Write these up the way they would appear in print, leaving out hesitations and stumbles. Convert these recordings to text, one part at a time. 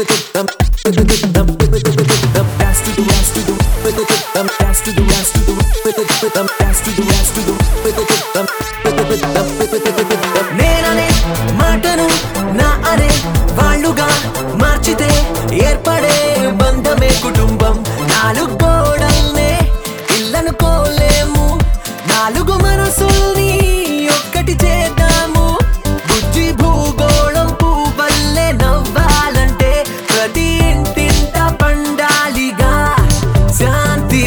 నేననే మాటను నా అనే వాళ్ళుగా మార్చితే ఏర్పడే బంధమే కుటుంబం. నాలుగు గోడల్నే ఇల్లనుకోలేము, నాలుగు మనసుల్ని ఒక్కటి చేద్దాము. బుజ్జి భూగోళం పువ్వల్లే నవ్వాలంటే ప్రతి ఇంటింట పండాలిగా శాంతి.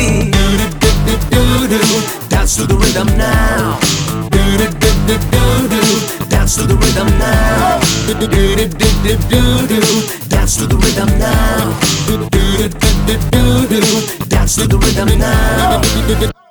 Dance to the rhythm now. Dance to the rhythm now. Dance to the rhythm now. Dance to the rhythm now.